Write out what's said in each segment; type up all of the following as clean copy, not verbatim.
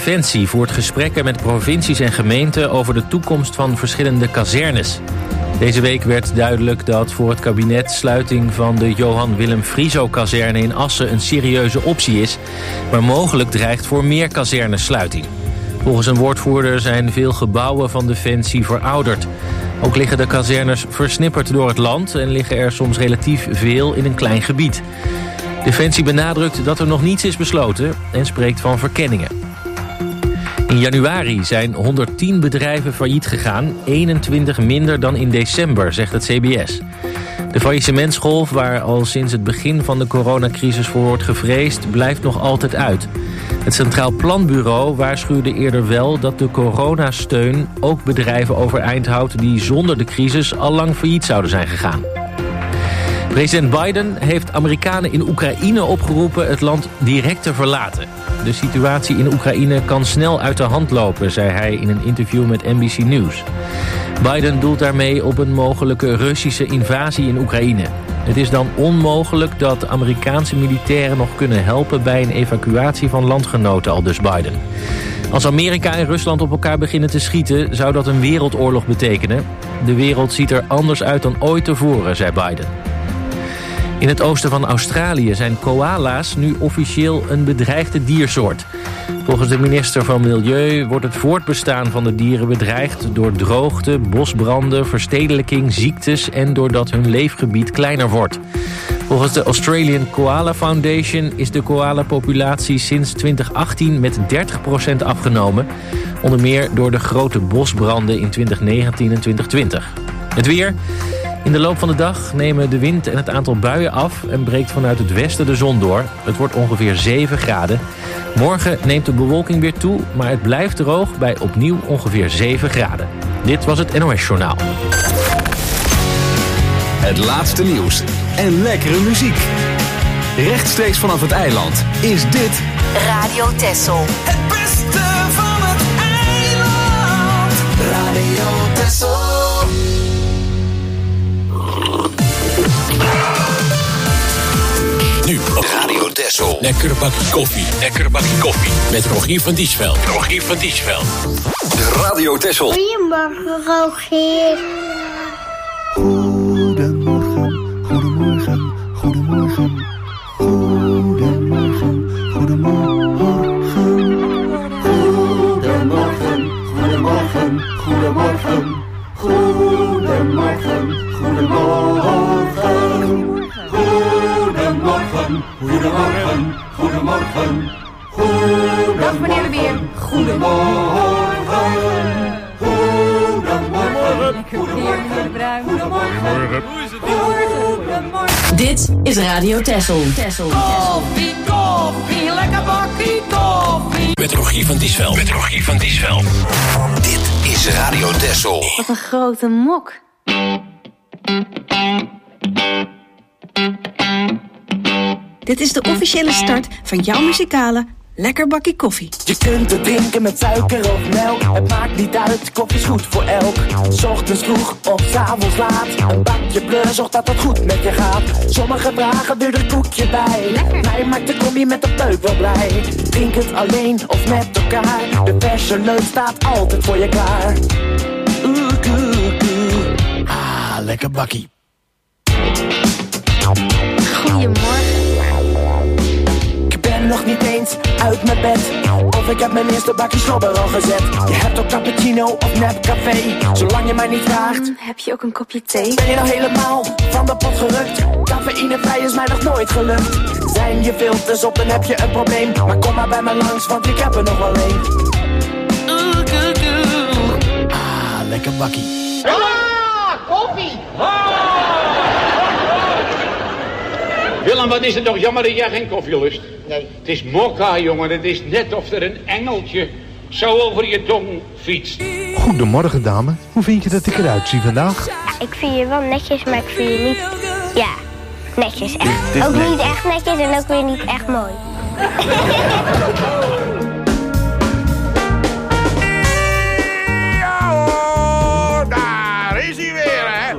Defensie voert gesprekken met provincies en gemeenten over de toekomst van verschillende kazernes. Deze week werd duidelijk dat voor het kabinet sluiting van de Johan Willem Frieso-kazerne in Assen een serieuze optie is, maar mogelijk dreigt voor meer kazernesluiting. Volgens een woordvoerder zijn veel gebouwen van Defensie verouderd. Ook liggen de kazernes versnipperd door het land en liggen er soms relatief veel in een klein gebied. Defensie benadrukt dat er nog niets is besloten en spreekt van verkenningen. In januari zijn 110 bedrijven failliet gegaan, 21 minder dan in december, zegt het CBS. De faillissementsgolf, waar al sinds het begin van de coronacrisis voor wordt gevreesd, blijft nog altijd uit. Het Centraal Planbureau waarschuwde eerder wel dat de coronasteun ook bedrijven overeind houdt die zonder de crisis al lang failliet zouden zijn gegaan. President Biden heeft Amerikanen in Oekraïne opgeroepen het land direct te verlaten. De situatie in Oekraïne kan snel uit de hand lopen, zei hij in een interview met NBC News. Biden doelt daarmee op een mogelijke Russische invasie in Oekraïne. Het is dan onmogelijk dat Amerikaanse militairen nog kunnen helpen bij een evacuatie van landgenoten, aldus Biden. Als Amerika en Rusland op elkaar beginnen te schieten, zou dat een wereldoorlog betekenen. De wereld ziet er anders uit dan ooit tevoren, zei Biden. In het oosten van Australië zijn koala's nu officieel een bedreigde diersoort. Volgens de minister van Milieu wordt het voortbestaan van de dieren bedreigd door droogte, bosbranden, verstedelijking, ziektes en doordat hun leefgebied kleiner wordt. Volgens de Australian Koala Foundation is de koalapopulatie sinds 2018 met 30% afgenomen. Onder meer door de grote bosbranden in 2019 en 2020. Het weer. In de loop van de dag nemen de wind en het aantal buien af en breekt vanuit het westen de zon door. Het wordt ongeveer 7 graden. Morgen neemt de bewolking weer toe, maar het blijft droog bij opnieuw ongeveer 7 graden. Dit was het NOS Journaal. Het laatste nieuws en lekkere muziek. Rechtstreeks vanaf het eiland is dit Radio Texel. Het beste van het eiland. Radio Texel. Nu op Radio Texel. Lekker bakje koffie. Lekker bakje koffie. Met Rogier van Diesveld. Rogier van Diesveld. de Radio Texel. Goedemorgen, Rogier. Goedemorgen, goedemorgen, goedemorgen. Goedemorgen, goedemorgen. Goedemorgen, goedemorgen, goedemorgen. Goedemorgen, goedemorgen. Goedemorgen, goedemorgen, goedemorgen. Dag meneer de Beer. Goedemorgen. Goedemorgen. Lekker weer, meneer de Bruin. Goedemorgen. Goedemorgen. Dit is Radio Texel. Koffie, koffie, lekker bakkie koffie. Met Rogier van Diesveld. Met Rogier van Diesveld. Dit is Radio Texel. Wat een grote mok. Dit is de officiële start van jouw muzikale Lekker Bakkie Koffie. Je kunt het drinken met suiker of melk. Het maakt niet uit, koffie is goed voor elk. 's Ochtends vroeg of 's avonds laat. Een bakje pleur zorgt dat het goed met je gaat. Sommigen vragen er een koekje bij. Lekker. Mij maakt de koffie met de peuk wel blij. Drink het alleen of met elkaar. De verse leuk staat altijd voor je klaar. Ah, lekker bakkie. Goedemorgen. Ik ben nog niet eens uit mijn bed. Of ik heb mijn eerste bakje slobber al gezet. Je hebt ook cappuccino of nep café. Zolang je mij niet vraagt. Heb je ook een kopje thee? Ben je nou helemaal van de pot gerukt? Cafeïnevrij is mij nog nooit gelukt. Zijn je filters op, dan heb je een probleem. Maar kom maar bij me langs, want ik heb er nog wel een. Ah, lekker bakkie. Ah, koffie. Willem, wat is het toch jammer dat jij geen koffie lust? Nee. Het is mokka, jongen. Het is net of er een engeltje zo over je tong fietst. Goedemorgen, dame. Hoe vind je dat ik eruit zie vandaag? Ja, ik vind je wel netjes, maar ik vind je niet... Ja, netjes. Echt. Ook niet echt netjes en ook weer niet echt mooi. Ja hoor, daar is hij weer, hè.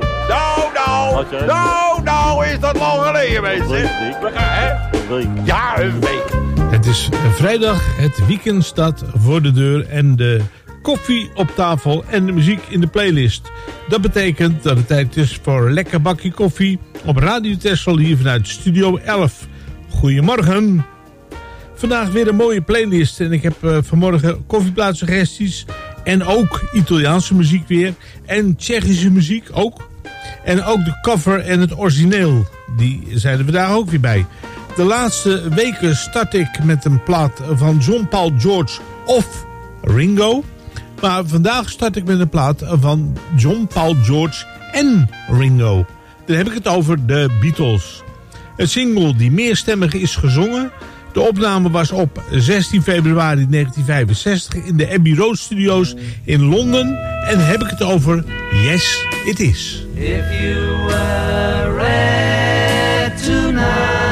Nou, is dat lang geleden, mensen. We gaan, hè? Ja, een week. Het is vrijdag, het weekend staat voor de deur en de koffie op tafel en de muziek in de playlist. Dat betekent dat het tijd is voor een lekker bakje koffie op Radio Texel hier vanuit Studio 11. Goedemorgen. Vandaag weer een mooie playlist en ik heb vanmorgen koffieplaatsuggesties en ook Italiaanse muziek weer en Tsjechische muziek ook. En ook de cover en het origineel, die zijn er vandaag ook weer bij. De laatste weken start ik met een plaat van John Paul George of Ringo. Maar vandaag start ik met een plaat van John Paul George en Ringo. Dan heb ik het over de Beatles. Een single die meerstemmig is gezongen. De opname was op 16 februari 1965 in de Abbey Road Studios in Londen. En dan heb ik het over Yes It Is. If you were red tonight,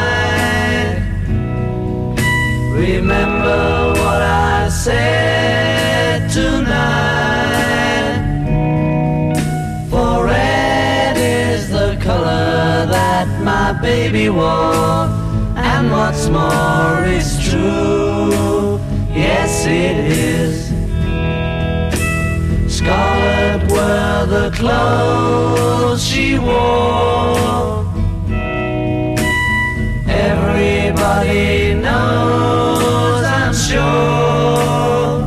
remember what I said tonight. For red is the color that my baby wore, and what's more is true. Yes, it is. Scarlet were the clothes she wore. Everybody knows, I'm sure.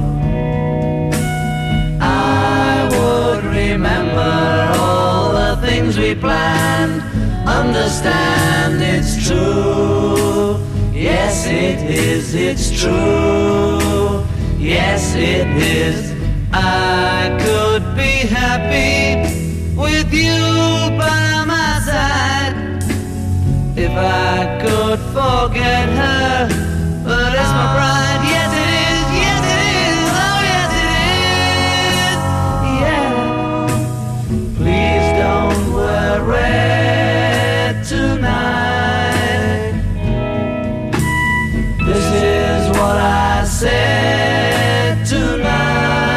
I would remember all the things we planned. Understand it's true. Yes, it is, it's true. Yes, it is. I could be happy with you by my side if I could forget her, but it's my pride. Yes it is, yes it is, oh yes it is, yeah. Please don't wear red tonight. This is what I said tonight.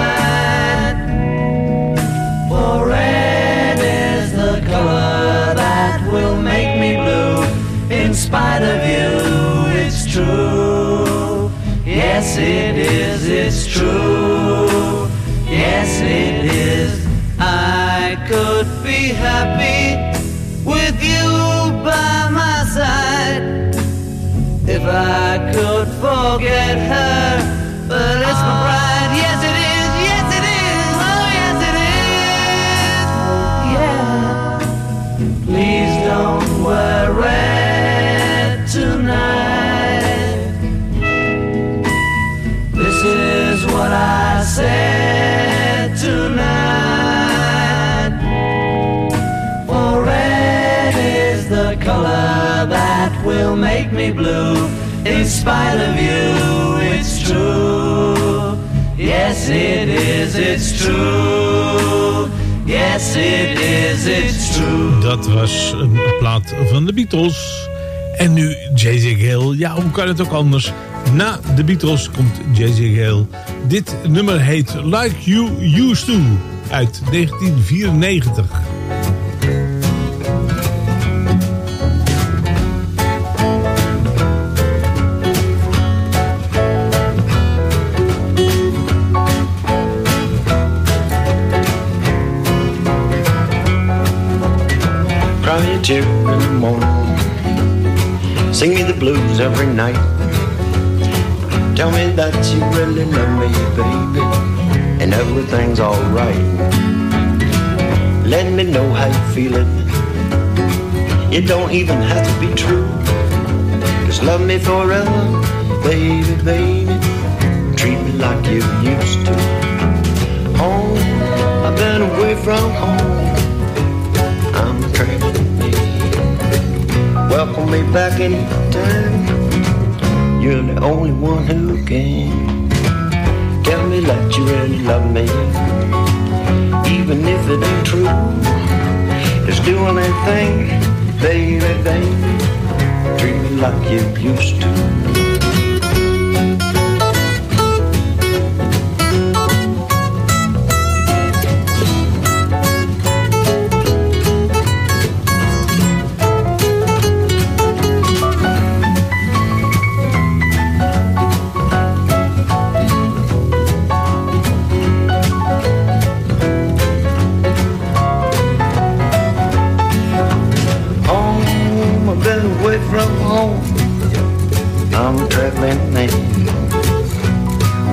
In spite of you, it's true. Yes, it is, it's true. Yes, it is. I could be happy with you by my side if I could forget her, but it's my pride. Yes, it is, yes, it is, oh, yes, it is. Yeah. Please don't wear red tonight. This is what I said tonight. For red is the color that will make me blue. In spite of you, it's true. Yes, it is, it's true. Yes, it is, it's true. Dat was een plaat van de Beatles. En nu J.J. Gale. Ja, hoe kan het ook anders? Na de Beatles komt J.J. Gale. Dit nummer heet Like You Used To uit 1994. Cry a tear in the morning, sing me the blues every night. Tell me that you really love me, baby, and everything's alright. Let me know how you feel it. It don't even have to be true. Just love me forever, baby, baby. Treat me like you used to. Home, I've been away from home. I'm crazy. Welcome me back anytime. You're the only one who can. Tell me that you really love me, even if it ain't true. Just do anything, baby, baby. Treat me like you used to.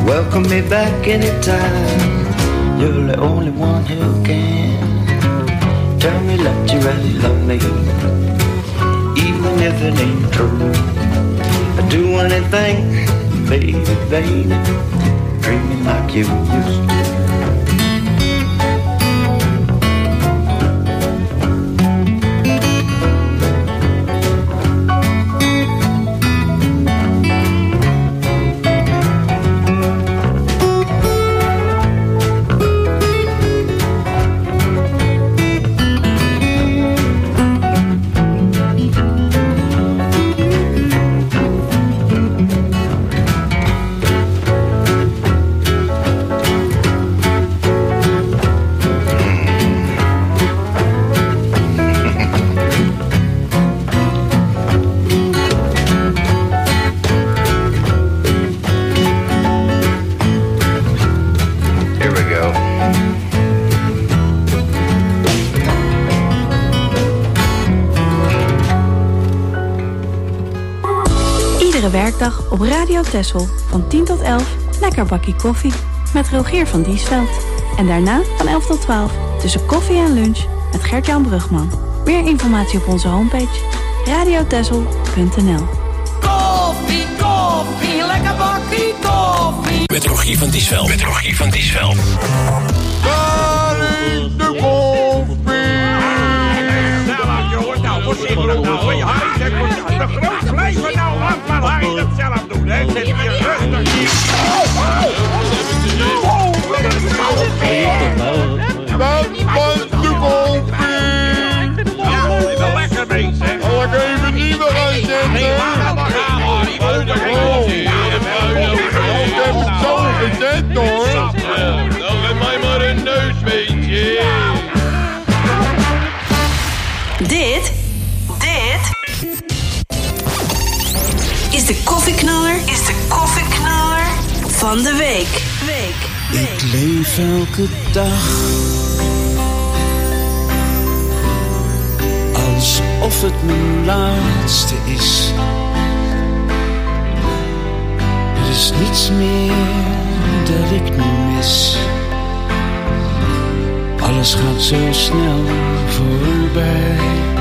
Welcome me back anytime. You're the only one who can. Tell me that you really love me, even if it ain't true. I'd do anything, baby, baby, dreaming like you used to. Werkdag op Radio Texel van 10 tot 11 lekker bakkie koffie met Rogier van Diesveld. En daarna van 11 tot 12 tussen koffie en lunch met Gert-Jan Brugman. Meer informatie op onze homepage radiotexel.nl. Koffie, koffie, lekker bakkie koffie. Met Rogier van Diesveld. Met Rogier van Diesveld. Daar is de koffie. Nou, jongens, nou, voorzichtig nou. Harry, zeg maar, de groot blijven nou af, maar Harry dat zelf doen, hè. Zet hier rustig hier. Wat was de koffie? Ja, even lekker bezig, hè. Zal ik even nieuwe gaan zetten? Nee, maar dan gaan we, Harry. Ik heb het zo gezet, hoor. Dan geef mij maar een neusbeentje. Dit is de koffieknaller, van de week. Ik leef elke dag alsof het mijn laatste is. Er is niets meer dat ik nu mis. Alles gaat zo snel voorbij.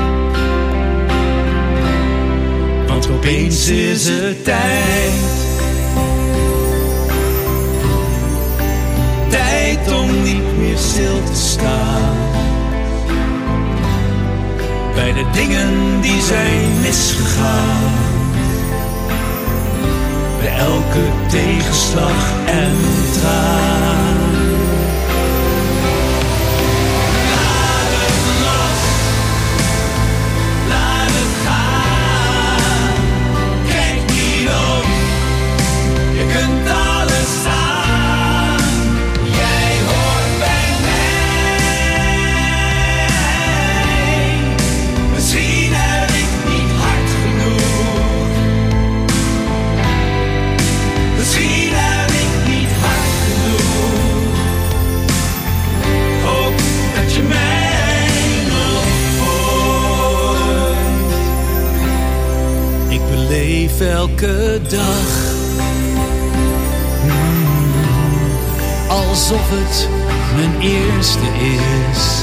Want opeens is het tijd om niet meer stil te staan. Bij de dingen die zijn misgegaan. Bij elke tegenslag en traan. Elke dag alsof het mijn eerste is.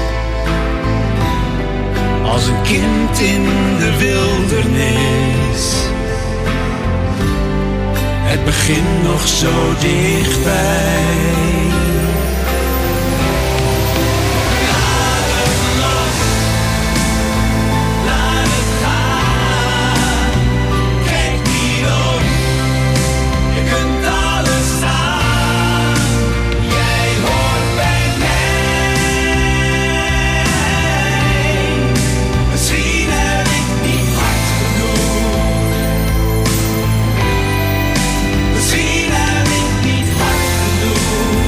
Als een kind in de wildernis. Het begint nog zo dichtbij. Misschien heb ik niet hard genoeg.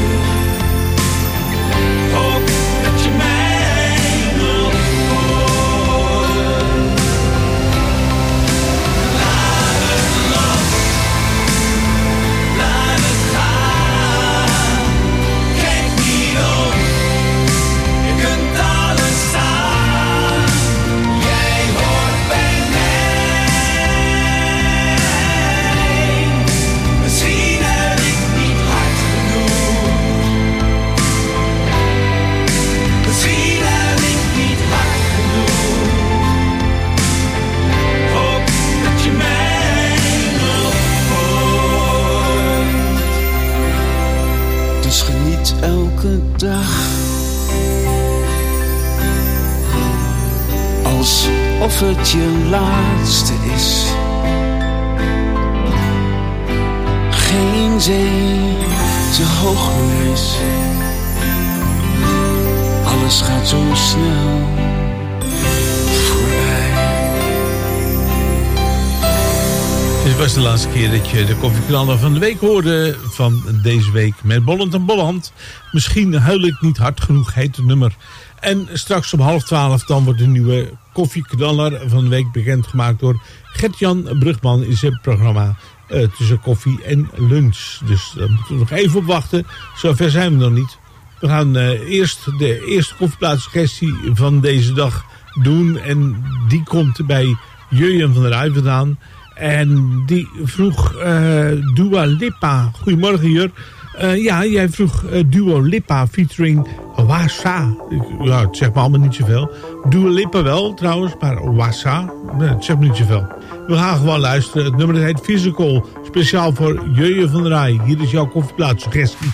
Dus geniet elke dag alsof het je laatste is. Geen zee te hoog meer is. Alles gaat zo snel voorbij. Dit was de laatste keer dat je de koffieknaller van de week hoorde van deze week met Bolland en Bolland. Misschien huil ik niet hard genoeg, heet het nummer. En straks om 11:30 dan wordt de nieuwe koffieknaller van de week bekendgemaakt door Gert-Jan Brugman in zijn programma tussen koffie en lunch. Dus daar moeten we nog even op wachten. Zover zijn we nog niet. We gaan eerst de eerste koffieplatssuggestie van deze dag doen. En die komt bij Jurjen van der Rij vandaan. En die vroeg Dua Lipa. Goedemorgen Jur. Ja, jij vroeg Dua Lipa featuring Wassa. Ja, het zegt me allemaal niet zoveel. Dua Lipa wel trouwens, maar Wassa, het zegt me niet zoveel. We gaan gewoon luisteren. Het nummer heet Physical. Speciaal voor Jurjen van der Rij. Hier is jouw koffieplatssuggestie.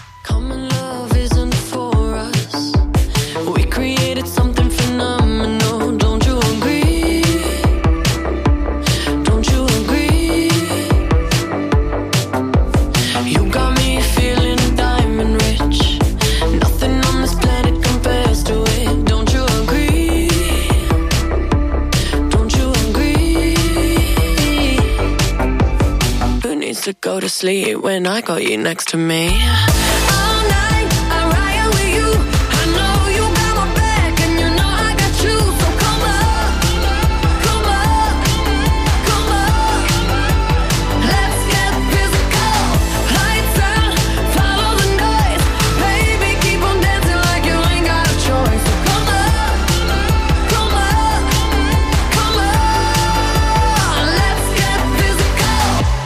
To go to sleep when I got you next to me. All night I ride with you. I know you got my back and you know I got you. So come up, come up, come up. Let's get physical. Lights out, follow the noise. Baby, keep on dancing like you ain't got a choice. So come up, come up, come up. Let's get physical.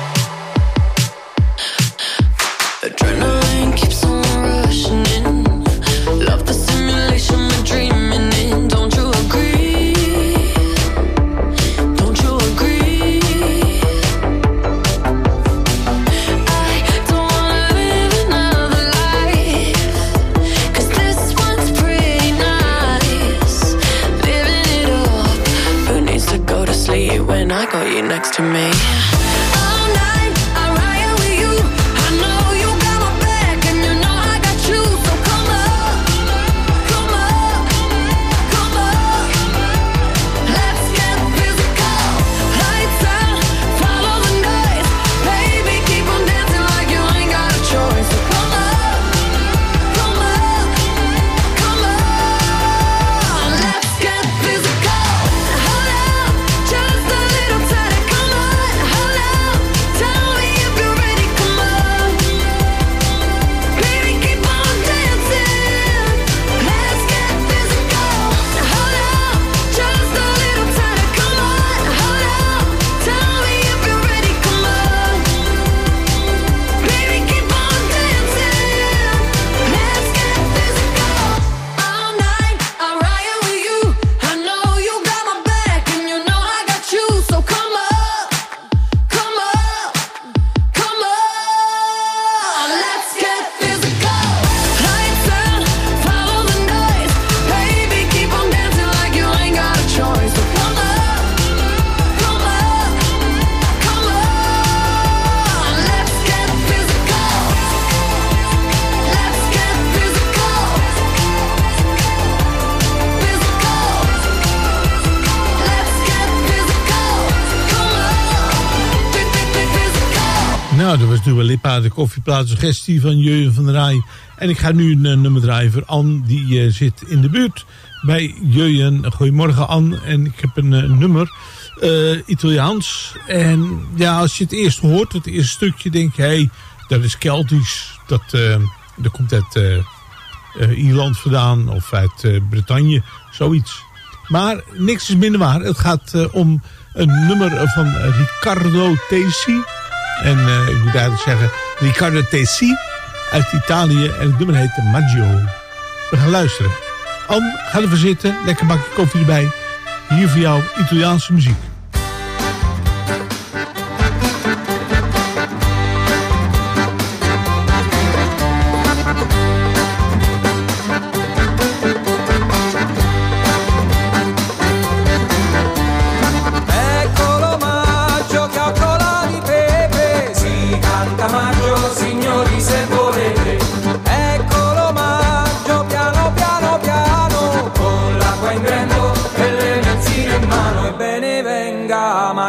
Adrenaline keeps on rushing in. Love the simulation we're dreaming in. Don't you agree? Don't you agree? I don't wanna live another life, 'cause this one's pretty nice. Living it up. Who needs to go to sleep when I got you next to me? All night I ride with you. I know you got my back and you know I got you. So come up, come up, come up. Let's get physical. Lights out, follow the noise. Baby, keep on dancing like you ain't got a choice. So come up, come up, come up. Let's get physical. Hold up, just a little tighter. Come on, hold up. Tell me if you're ready. Come on, baby, keep on dancing. Let's get physical. Hold up, just a little tighter. Come on, hold up. Tell me if you're ready. Come on, baby, keep on dancing. Let's get physical. All night I ride with you. I know you got my back and you know I got you. So come up, come up, come up. Let's get physical. Lights out, follow the noise. Baby, keep on dancing like you ain't got a choice. So come up, come up, come up. Let's get physical. Let's get physical. Physical. Let's get physical. Come on. Physical. Nou, dat was Dua Lipa, de koffieplatssuggestie van Jurjen van der Rij. En ik ga nu een nummer draaien voor Anne, die zit in de buurt bij Jurjen. Goedemorgen Anne, en ik heb een nummer, Italiaans. En ja, als je het eerst hoort, het eerste stukje, denk je, hé, dat is Keltisch. Dat komt uit Ierland vandaan of uit Bretagne, zoiets. Maar niks is minder waar. Het gaat om een nummer van Riccardo Tesi. En ik moet eigenlijk zeggen Riccardo Tesi uit Italië. En het nummer heet Maggio. We gaan luisteren. Anne, ga ervoor zitten. Lekker bakje koffie erbij. Hier voor jou Italiaanse muziek.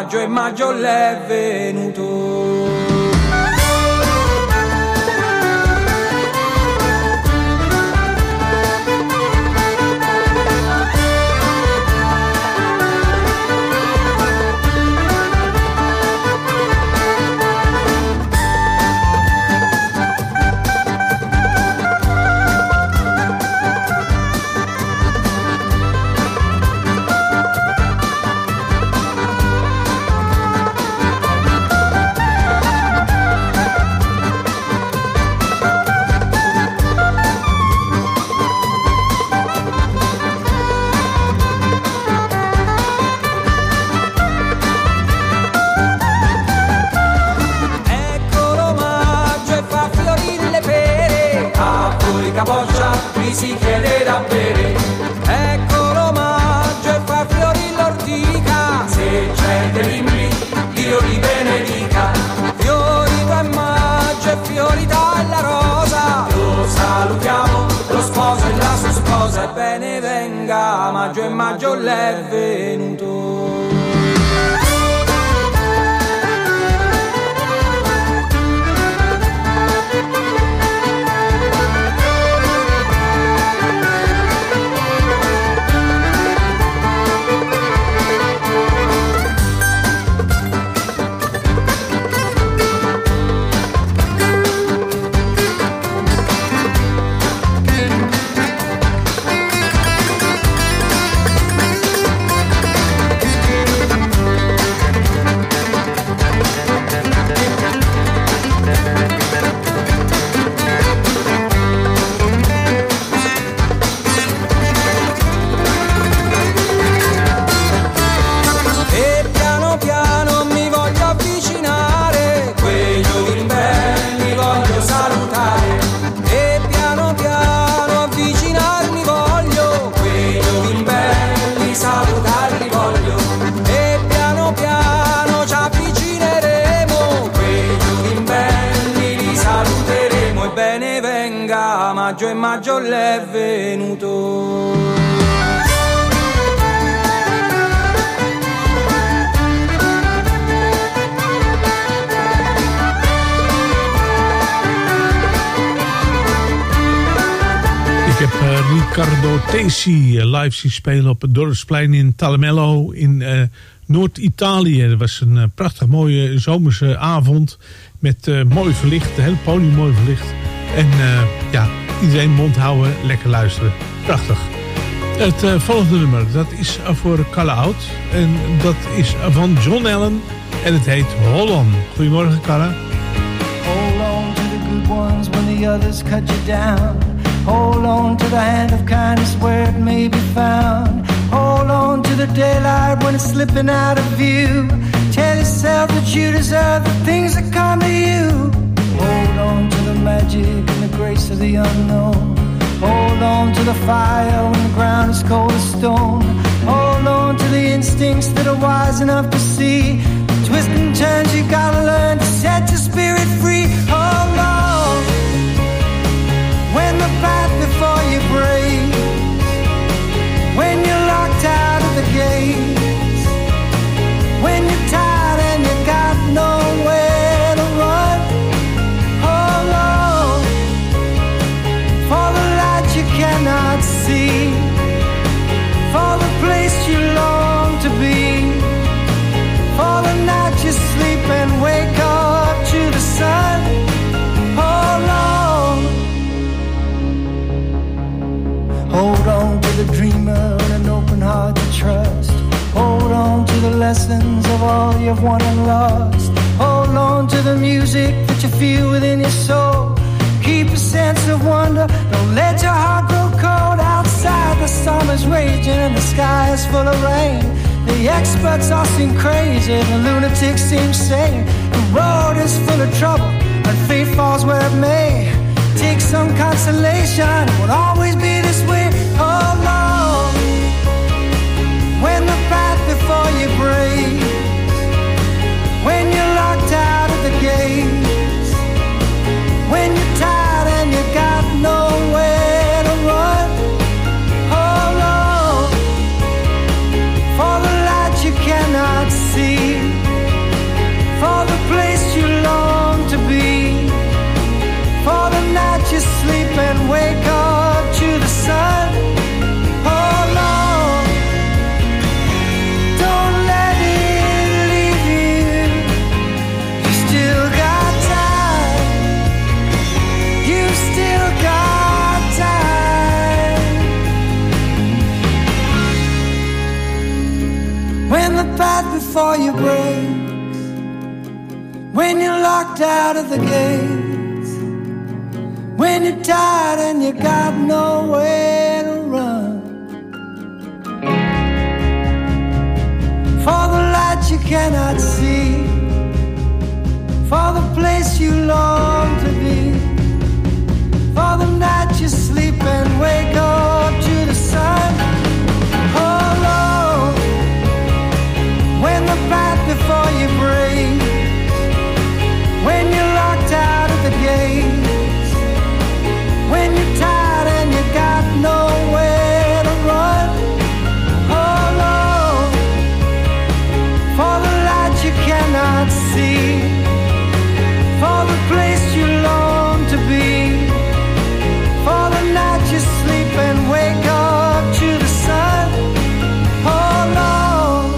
maggio e maggio l'è venuto. Capoccia, qui si chiede da bere. Eccolo maggio e fa fiori l'ortica. Se c'è dell'Imri, Dio li benedica. Fiorita è maggio e fiorita è la rosa. Lo salutiamo, lo sposo e la sua sposa. Ebbene venga, maggio e maggio l'è venuto. Maggio e maggio l'è venuto. Ik heb Riccardo Tesi live zien spelen op het Dorpsplein in Talamello in Noord-Italië. Het was een prachtig mooie zomerse avond met mooi verlicht, het hele podium mooi verlicht. En ja, iedereen mond houden, lekker luisteren. Prachtig. Het volgende nummer, dat is voor Kalle Oud. En dat is van John Allen. En het heet Holland. Goedemorgen, Kalle. Hold on to the good ones when the others cut you down. Hold on to the hand of kindness where it may be found. Hold on to the daylight when it's slipping out of view. Tell yourself that you deserve the things that come to you. Hold on to the magic and the grace of the unknown. Hold on to the fire when the ground is cold as stone. Hold on to the instincts that are wise enough to see the twists and turns you gotta learn to set your spirit free. Hold on when the path before you breaks, when you're locked out of the gates, when you're tired and you got nowhere to run. Hold on for the light you cannot see, for the place you long to be, for the night you sleep and wake up to the sun. Hold on. Hold on to the dreamer and an open heart to trust. Hold on to the lessons of all you've won and lost. Hold on to the music that you feel within your soul. Keep a sense of wonder, don't let your heart grow cold. Outside the storm is raging and the sky is full of rain. The experts all seem crazy, the lunatics seem sane. The road is full of trouble and fate falls where it may. Take some consolation, it won't always be this way. Hold on when the path before you breaks, when you're locked out of the gates, when you're tired and you got nowhere to run. Hold on for the light you cannot see, before you break, when you're locked out of the gates, when you're tired and you got nowhere to run, for the light you cannot see, for the place you long to be, for the night you sleep and wake up to the sun. Oh Lord, when the path before you breaks, when you're locked out of the gates, when you're tired and you got nowhere to run. Oh Lord, for the light you cannot see, for the place you long to be, for the night you sleep and wake up to the sun. Oh Lord.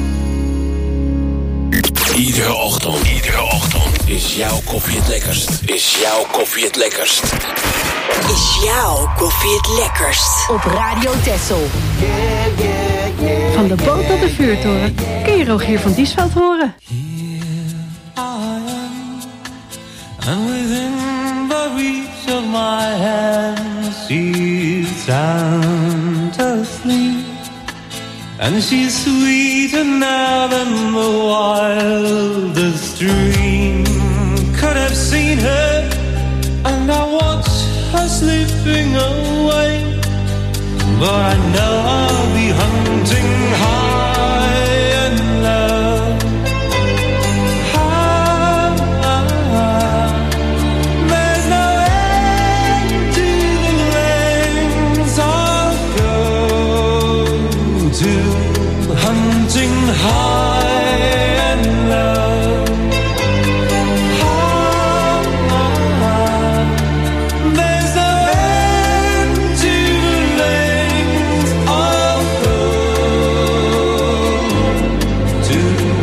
Iedere ochtend is jouw koffie het lekkerst. Is jouw koffie het lekkerst. Is jouw koffie het lekkerst? Op Radio Texel. Van de boot tot de vuurtoren kun je Rogier van Diesveld horen. And within the reach of my hand, she's sound asleep. And she's sweeter now than the wildest dream could have seen her. And I watch her slipping away, but I know I'll be hunting high and low. There's no end to the lengths I'll go to, hunting high and low. There's no end to the lengths I'll go to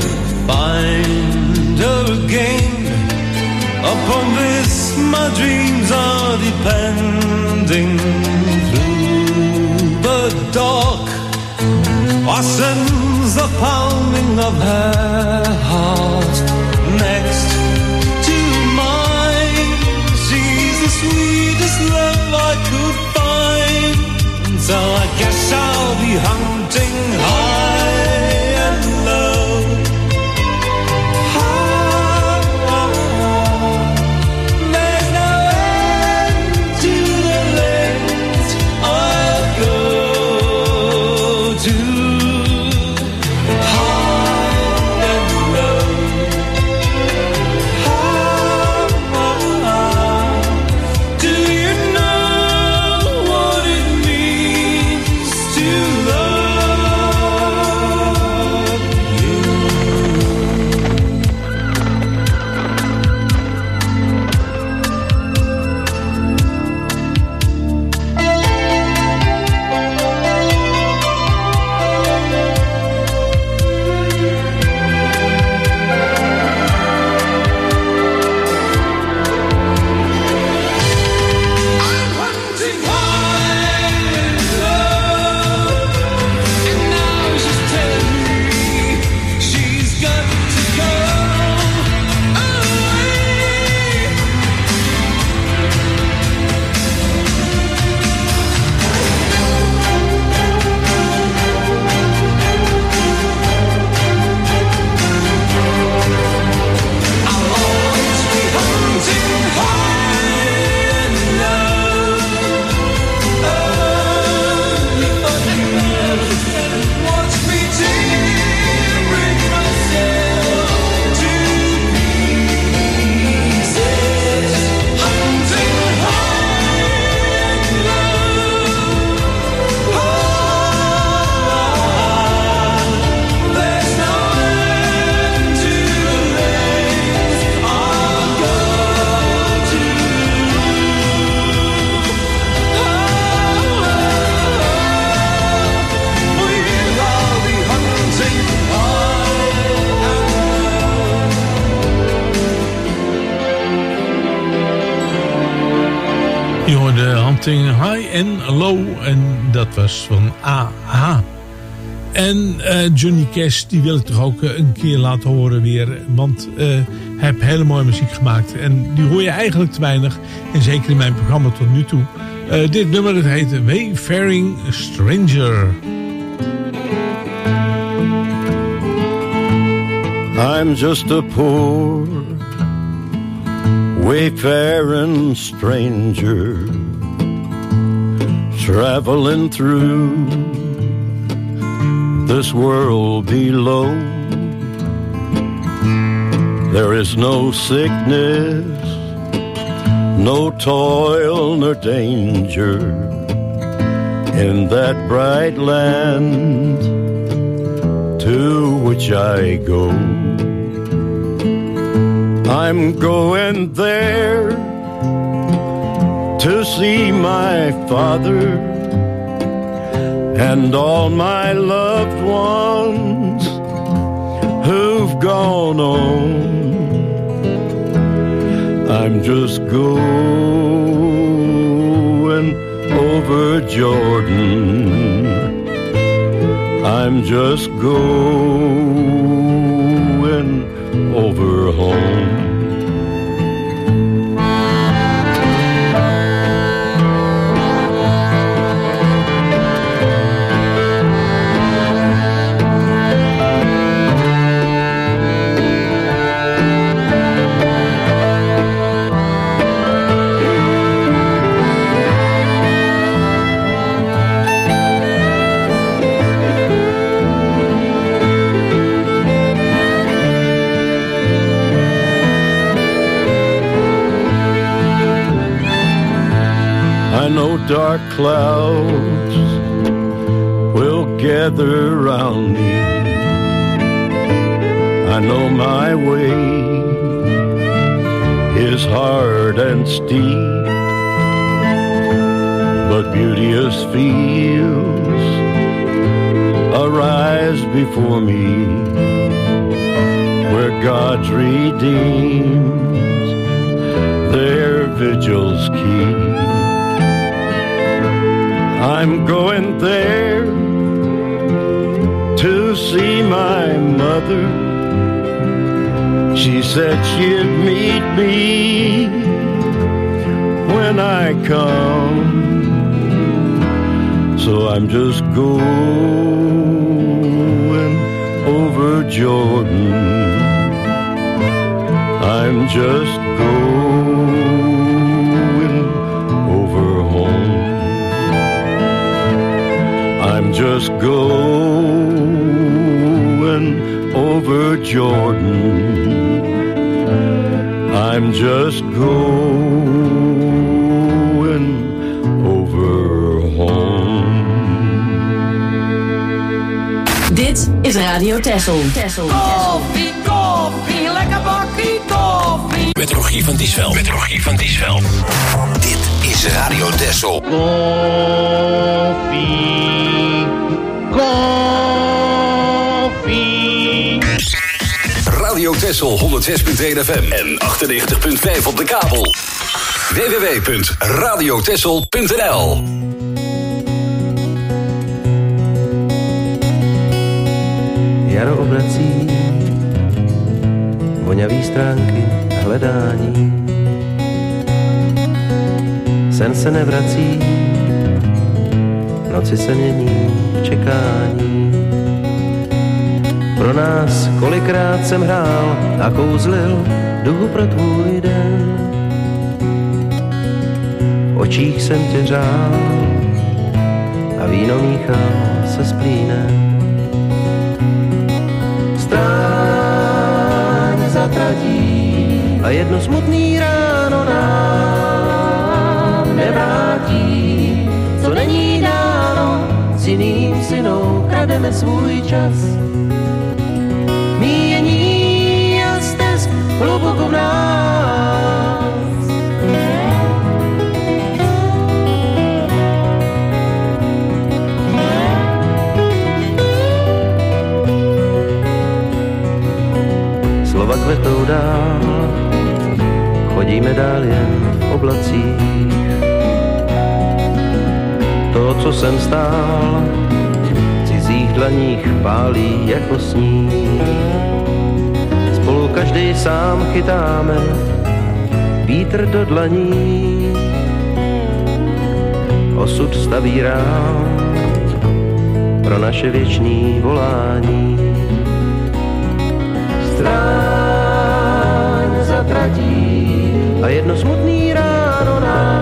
find her again. Upon this my dreams are depending. Through the dark I sense the pounding of her heart next to mine. She's the sweetest love I could find, so I guess I'll be hunting high and low. There's no end to the lengths I'll go to. High and Low en dat was van AH. En Johnny Cash, die wil ik toch ook een keer laten horen weer. Want hij heeft hele mooie muziek gemaakt. En die hoor je eigenlijk te weinig. En zeker in mijn programma tot nu toe. Dit nummer, dat heet Wayfaring Stranger. I'm just a poor wayfaring stranger, traveling through this world below. There is no sickness, no toil nor danger in that bright land to which I go. I'm going there to see my father and all my loved ones who've gone on. I'm just going over Jordan. I'm just going over home. Dark clouds will gather round me. I know my way is hard and steep, but beauteous fields arise before me, where God's redeemed their vigils keep. I'm going there to see my mother. She said she'd meet me when I come. So I'm just going over Jordan. I'm just going over home. I'm just going over Jordan. I'm just going over home. Dit is Radio Texel. Koffie, koffie, lekker bakkie koffie. Met Rogier van Diesveld. Dit is Radio Texel. Koffie. Radio Texel 106.1 FM en 98.5 op de kabel. www.radiotexel.nl. Jaro obrací voňavý stránky a hledání. Sen se nevrací, noci se mění v čekání. Pro nás kolikrát jsem hrál a kouzlil duhu pro tvůj den. V očích jsem tě řál a víno míchal se s plínem. Stráň zatratí a jedno smutný ráno nám nevrátí. Co není dáno, s jiným synou krademe svůj čas. Míjení a stesk hluboko v nás. Slova kvetou dál, chodíme dál jen v oblacích. To, co jsem stál, cizích dlaních pálí jako sníh. Spolu každý sám chytáme vítr do dlaní. Osud staví rám pro naše věčný volání. Stráň zatratí a jedno smutný ráno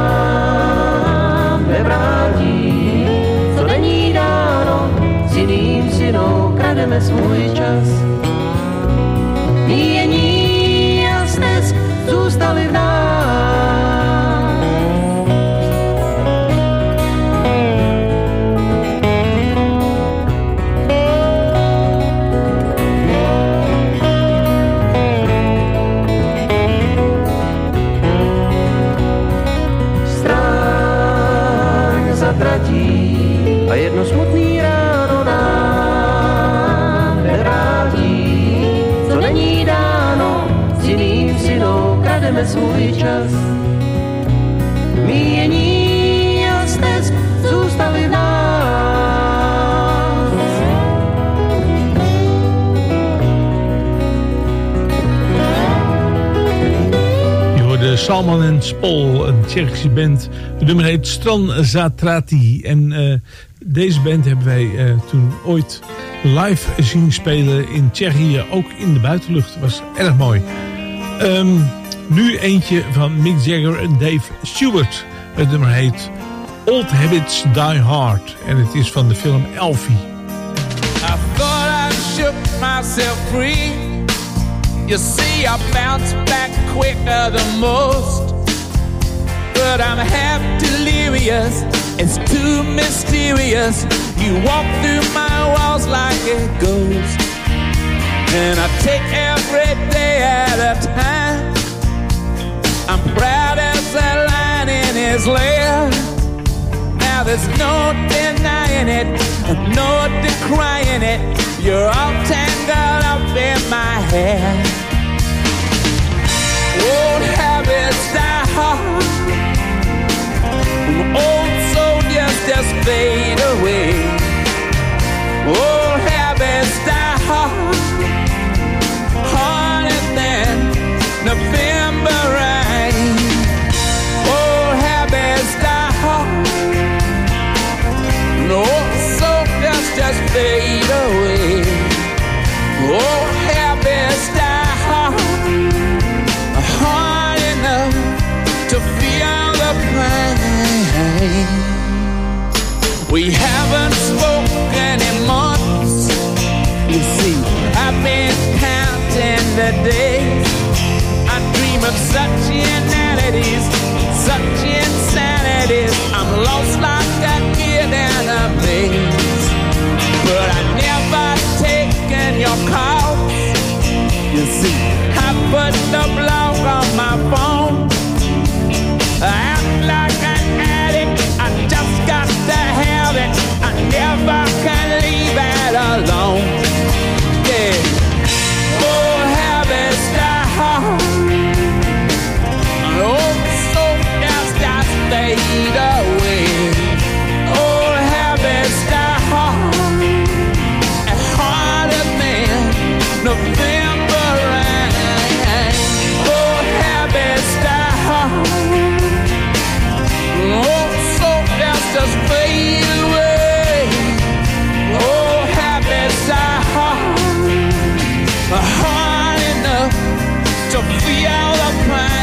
nám nevrátí. Co není dáno, s jiným synou krademe svůj čas. Míjení a stesk zůstali v nás. A jedno smutný ráno nám nevrátí. Co není dáno, s jiným synou krademe svůj čas. Míjení a stesk zůstali v nás. Je hoorde Salman en Spol, een Tsjechische band. Het nummer heet Stran Zatrati. En deze band hebben wij toen ooit live zien spelen in Tsjechië. Ook in de buitenlucht. Was erg mooi. Nu eentje van Mick Jagger en Dave Stewart. Het nummer heet Old Habits Die Hard. En het is van de film Elfie. I thought I shook myself free. You see, I bounce back quicker than most. But I'm half delirious, it's too mysterious. You walk through my walls like a ghost. And I take every day at a time. I'm proud as a lion in his lair. Now there's no denying it, no decrying it. You're all tangled up in my hair. Old habits die hard. Old soldiers just fade away. Old habits die hard, harder than November rain. Old habits die hard. Old soldiers just fade away. Old habits die hard, hard enough to feel the pain. We haven't spoken in months. You see, I've been counting the days. I dream of such inanities, such insanities. I'm lost like a kid in a maze. But I never taken your calls. You see, I put the blog on my phone. I act like an addict, I just got to have it. I never can leave it alone. Yeah, old habits die hard. Old soldiers just fade away. Old habits die hard, and harder than November rain. Old habits die hard. Old soldiers just fade away. Old habits die hard enough to feel the pain.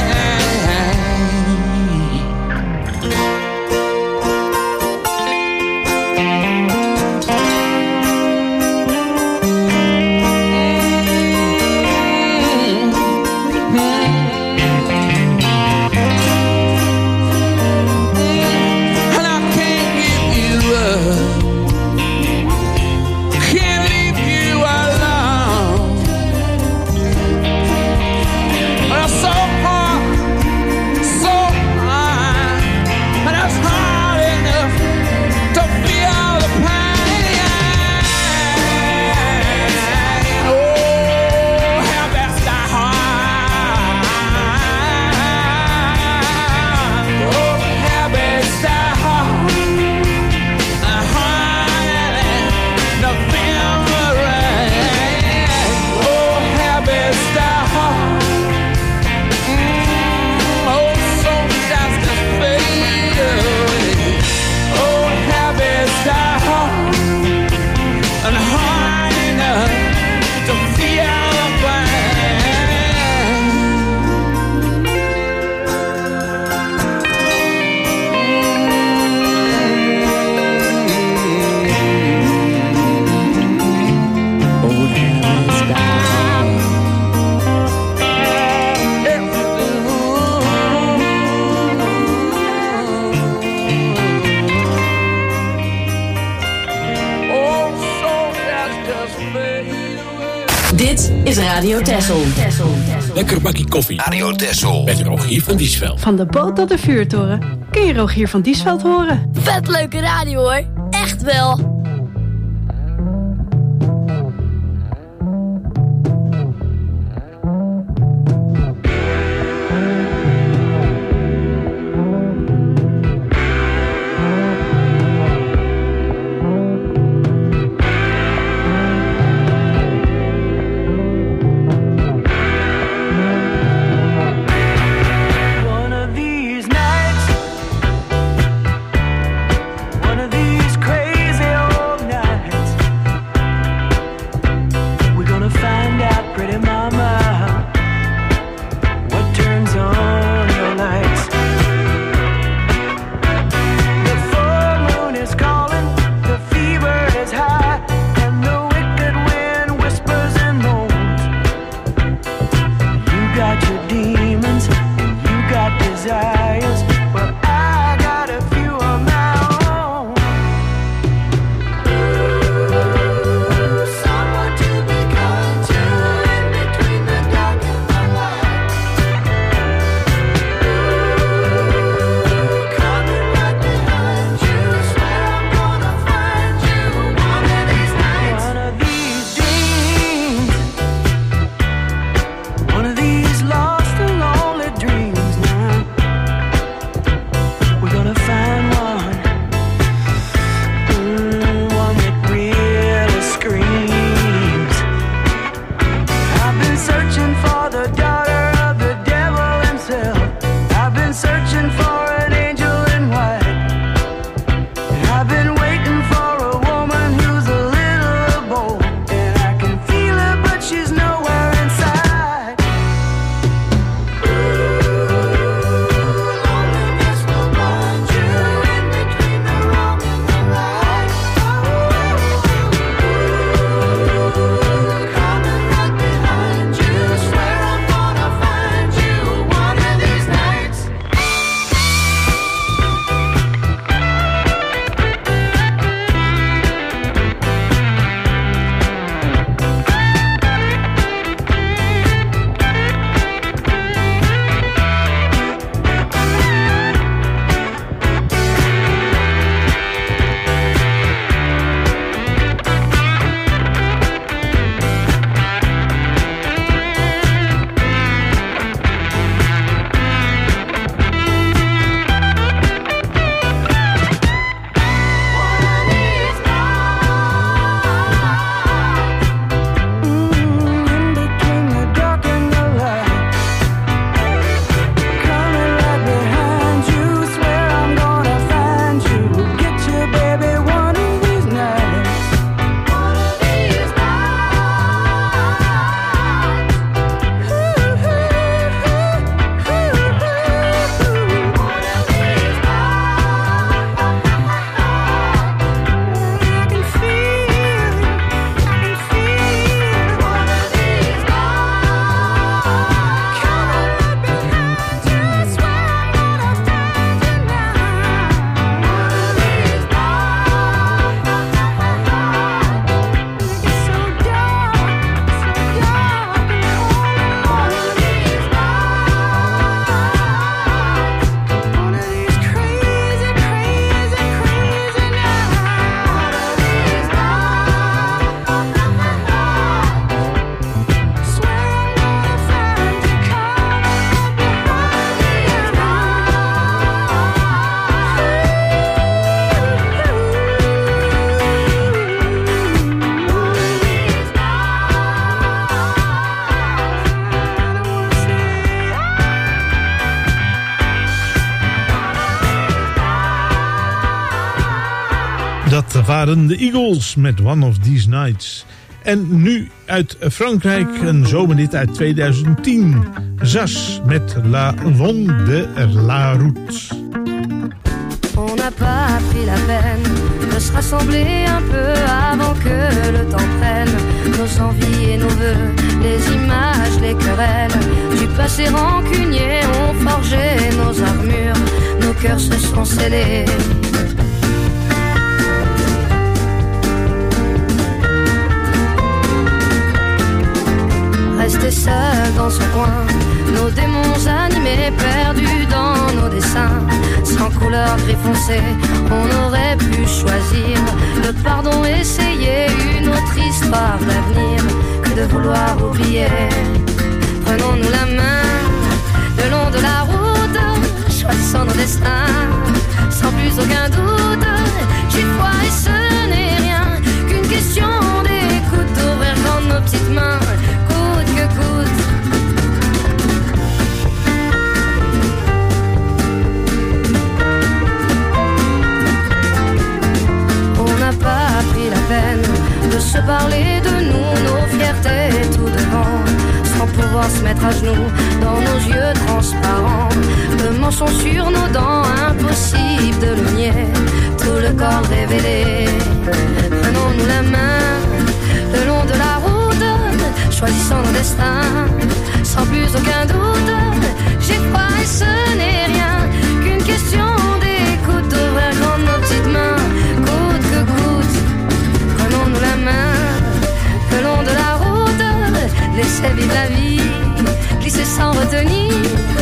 Dit is Radio Texel. Lekker bakkie koffie. Radio Texel. Met Rogier van Diesveld. Van de boot tot de vuurtoren kun je Rogier van Diesveld horen. Vet leuke radio hoor. Echt wel. Dat waren de Eagles met One of These Nights. En nu uit Frankrijk een zomerhit uit 2010. Zas met La Longue de la Route. On n'a pas pris la peine de se rassembler un peu avant que le temps prenne nos envies et nos vœux, les images, les querelles du passé rancunier ont forgé nos armures, nos cœurs se sont scellés. seul dans son coin. Nos démons animés, perdus dans nos dessins. Sans couleur gris foncé, on aurait pu choisir le pardon, essayer une autre histoire d'avenir que de vouloir oublier. Prenons-nous la main le long de la route, choisissons nos destins sans plus aucun doute. J'y crois et ce n'est rien qu'une question d'écoute, d'ouvrir grand nos petites mains, coûte que coûte. On n'a pas pris la peine de se parler de nous, nos fiertés tout devant, sans pouvoir se mettre à genoux dans nos yeux transparents. Le mensonge sur nos dents, impossible de le nier, tout le corps révélé. Prenons-nous la main le long de la route, choisissons nos destins sans plus aucun doute. J'ai froid et ce n'est rien qu'une question d'écoute, d'ouvrir grand nos petites mains, coûte que coûte. Prenons-nous la main le long de la route, laissez vivre la vie, glisser sans retenir.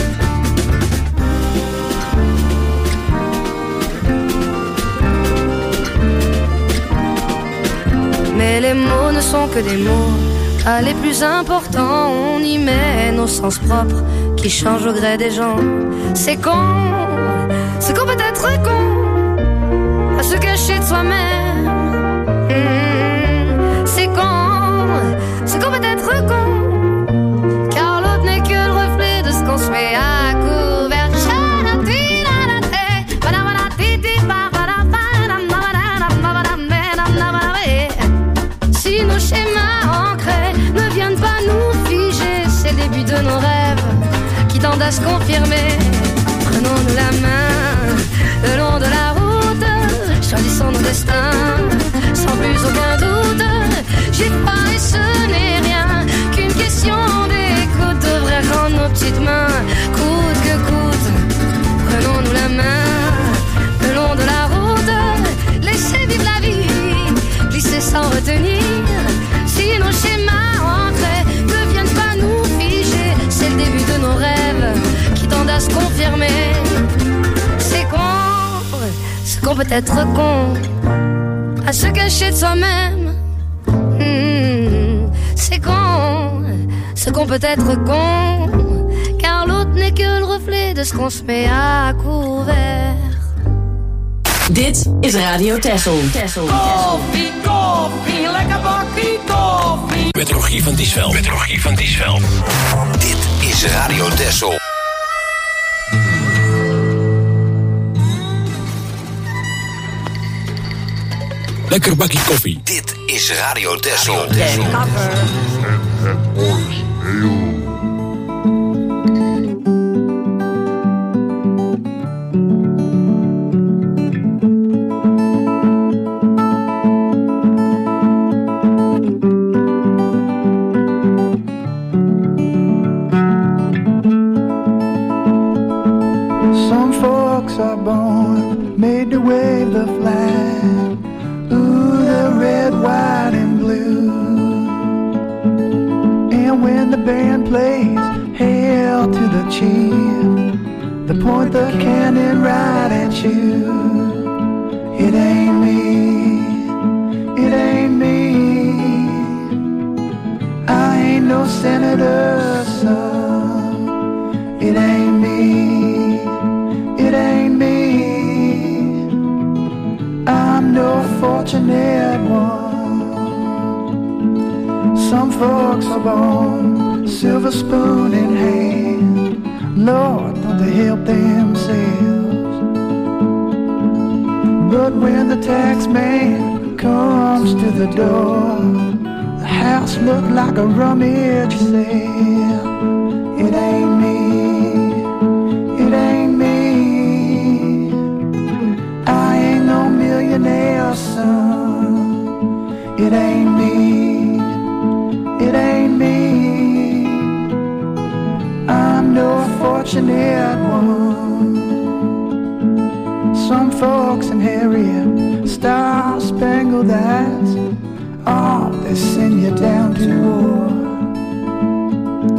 Mais les mots ne sont que des mots, pas les plus importants. On y met nos sens propres qui changent au gré des gens. C'est con, c'est qu'on peut être con, à se cacher de soi-même. C'est qu'on peut être con, car l'autre n'est que le reflet de ce qu'on se met à couvert. Si nos schémas ancrés ne viennent pas nous figer, c'est le début de nos rêves qui tendent à se confirmer. Prenons-nous la main le long de la route, choisissons nos destins sans plus aucun doute. J'ai pas et ce n'est rien qu'une question d'écoute, d'ouvrir grand nos petites mains, coûte que coûte. Prenons-nous la main le long de la route, laissez vivre la vie, glisser sans retenir. Si nos schémas ancrés ne viennent pas nous figer, c'est le début de nos rêves qui tendent à se confirmer. C'est qu'on peut être con, à se cacher de soi-même. C'est qu'on peut être con, car l'autre n'est que le reflet de ce qu'on se met à couvert. Dit is Radio Texel. Koffie, koffie, lekker bakkie koffie. Met Rogier van Diesveld. Dit is Radio Texel. Lekker bakkie koffie. Dit is Radio Texel. Some folks are born made to wave the flag. Ooh, the red, white, and blue. And when the band plays Hail to the Chief, they point the cannon right at you. It ain't me, it ain't me. I ain't no senator's son. It ain't me, it ain't me. I'm no fortunate one. Some folks are born silver spoon in hand. Lord, don't they help themselves? But when the tax man comes to the door, the house look like a rummage sale. It ain't me, it ain't me. I ain't no millionaire son. It ain't me, it ain't me. I'm no fortunate one. Some folks inherit star-spangled eyes. Oh, they send you down to war.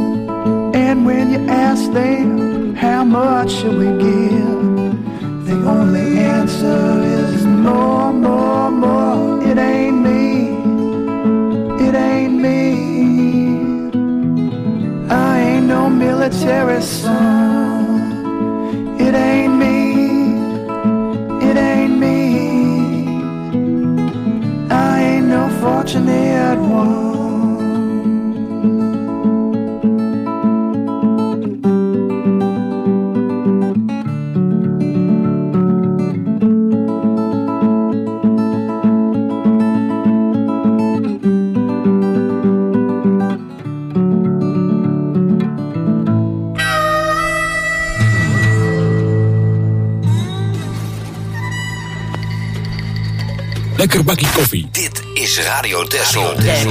And when you ask them, how much should we give? The only answer is more, more, more. It ain't me, it ain't me. I ain't no military son. It ain't me, it ain't me. I ain't no fortunate one. Lekker bakkie koffie. Dit is Radio Texel.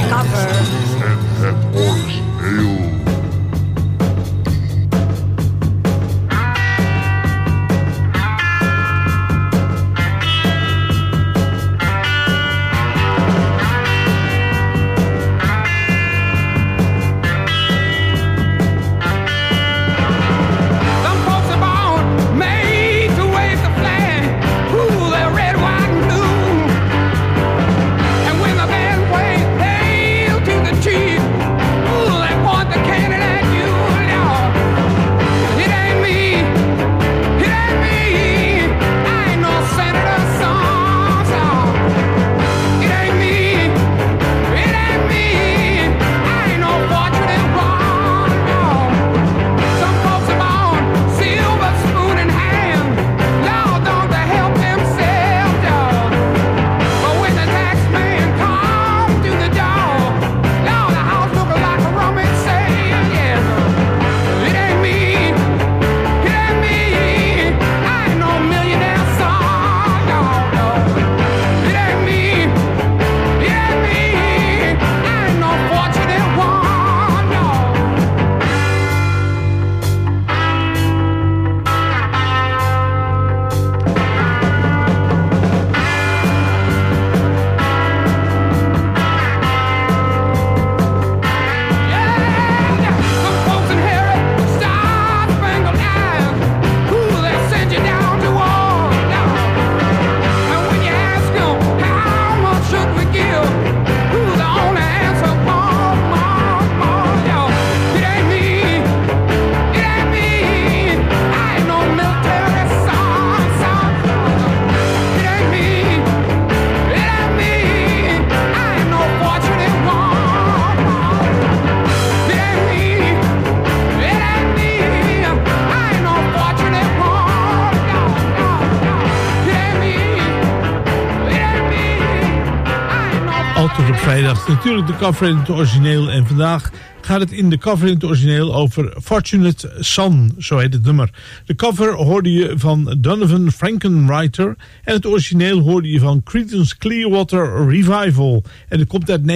Vrijdag natuurlijk de cover in het origineel. En vandaag gaat het in de cover in het origineel over Fortunate Son, zo heet het nummer. De cover hoorde je van Donovan Frankenwriter. En het origineel hoorde je van Creedence Clearwater Revival. En het komt uit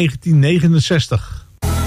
1969.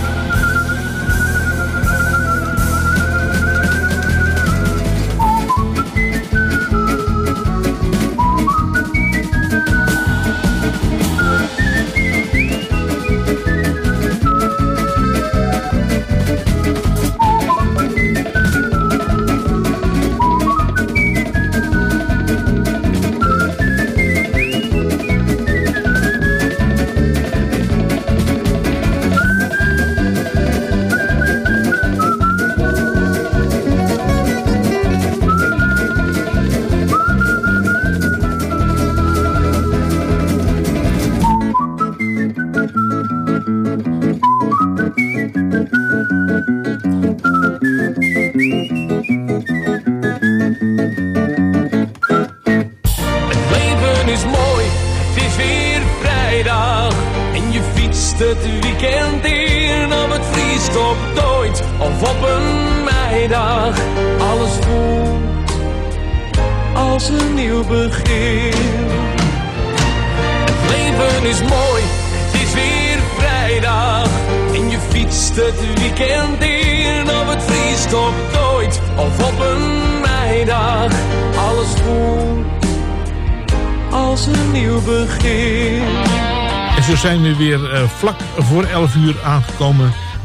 Het weekend in, of het vriest op nooit, of op een meidag. Alles voelt als een nieuw begin. Het leven is mooi, het is weer vrijdag. En je fietst het weekend in, of het vriest op nooit, of op een meidag. Alles voelt als een nieuw begin. En zo zijn we weer vlak voor 11 uur aangekomen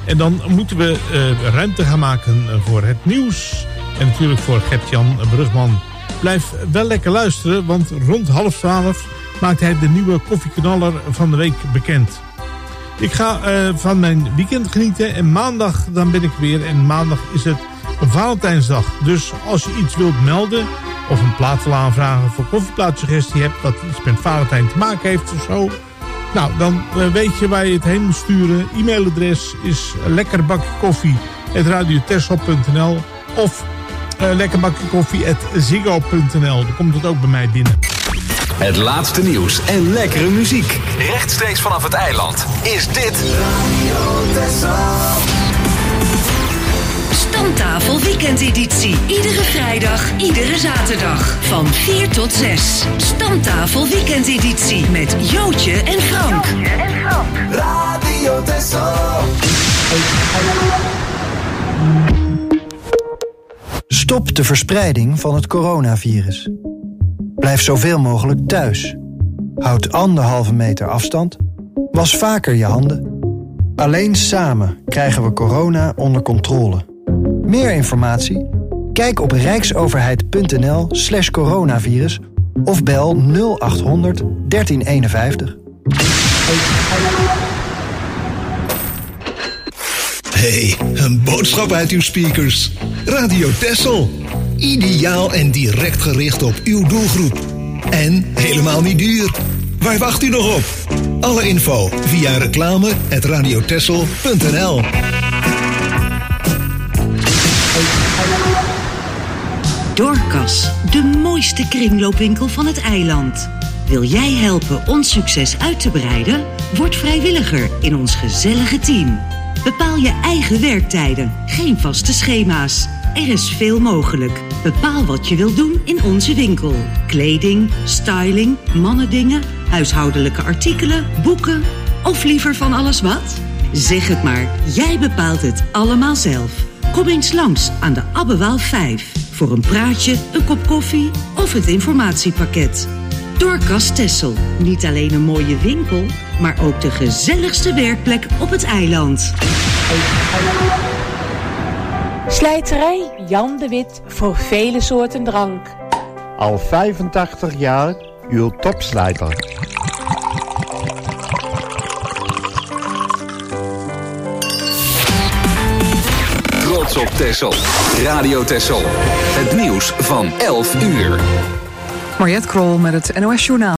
En dan moeten we ruimte gaan maken voor het nieuws. En natuurlijk voor Gert-Jan Brugman. Blijf wel lekker luisteren, want rond 11:30 maakt hij de nieuwe koffieknaller van de week bekend. Ik ga van mijn weekend genieten en maandag dan ben ik weer. En maandag is het Valentijnsdag. Dus als je iets wilt melden of een plaat wil aanvragen of een koffieplaatsuggestie hebt dat iets met Valentijn te maken heeft of zo. Nou, dan weet je waar je het heen moet sturen. E-mailadres is lekkerbakjekoffie@radiotessel.nl of lekkerbakjekoffie@ziggo.nl. Dan komt het ook bij mij binnen. Het laatste nieuws en lekkere muziek. Rechtstreeks vanaf het eiland is dit Radio Texel. Stamtafel weekendeditie. Iedere vrijdag, iedere zaterdag. Van 4 tot 6. Stamtafel weekendeditie. Met Jootje en Frank. Radio Texel. Stop de verspreiding van het coronavirus. Blijf zoveel mogelijk thuis. Houd 1,5 meter afstand. Was vaker je handen. Alleen samen krijgen we corona onder controle. Meer informatie? Kijk op rijksoverheid.nl/coronavirus of bel 0800 1351. Hey, een boodschap uit uw speakers. Radio Texel. Ideaal en direct gericht op uw doelgroep. En helemaal niet duur. Waar wacht u nog op? Alle info via reclame@radiotexel.nl. Doorkas, de mooiste kringloopwinkel van het eiland. Wil jij helpen ons succes uit te breiden? Word vrijwilliger in ons gezellige team. Bepaal je eigen werktijden, geen vaste schema's. Er is veel mogelijk. Bepaal wat je wilt doen in onze winkel. Kleding, styling, mannendingen, huishoudelijke artikelen, boeken of liever van alles wat? Zeg het maar, jij bepaalt het allemaal zelf. Kom eens langs aan de Abbewaal 5 voor een praatje, een kop koffie of het informatiepakket. Doorkas Texel, niet alleen een mooie winkel, maar ook de gezelligste werkplek op het eiland. Slijterij Jan de Wit voor vele soorten drank. Al 85 jaar uw topslijter. Trots op Texel. Radio Texel. Het nieuws van 11 uur. Mariette Krol met het NOS Journaal.